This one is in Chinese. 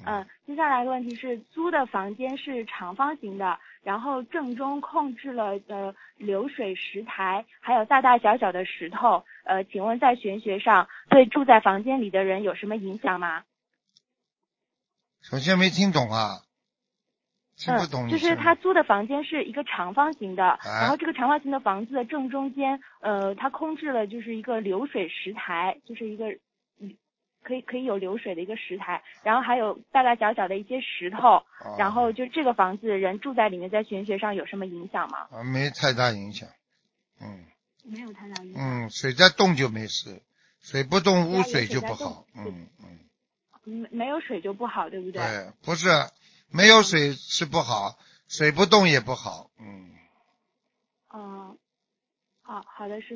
接下来的问题是，租的房间是长方形的，然后正中控制了流水石台，还有大大小小的石头。请问在玄学上对住在房间里的人有什么影响吗？ 首先没听懂啊，听不懂。 就是他租的房间是一个长方形的，然后这个长方形的房子的正中间，它空置了就是一个流水石台，就是一个可以有流水的一个石台，然后还有大大小小的一些石头，然后就这个房子人住在里面，在玄学上有什么影响吗？ 没太大影响。 没有太大影响。 水在动就没事，水不动无水就不好。 没有水就不好，对不对？ 对，不是没有水是不好，水不动也不好。 好的，师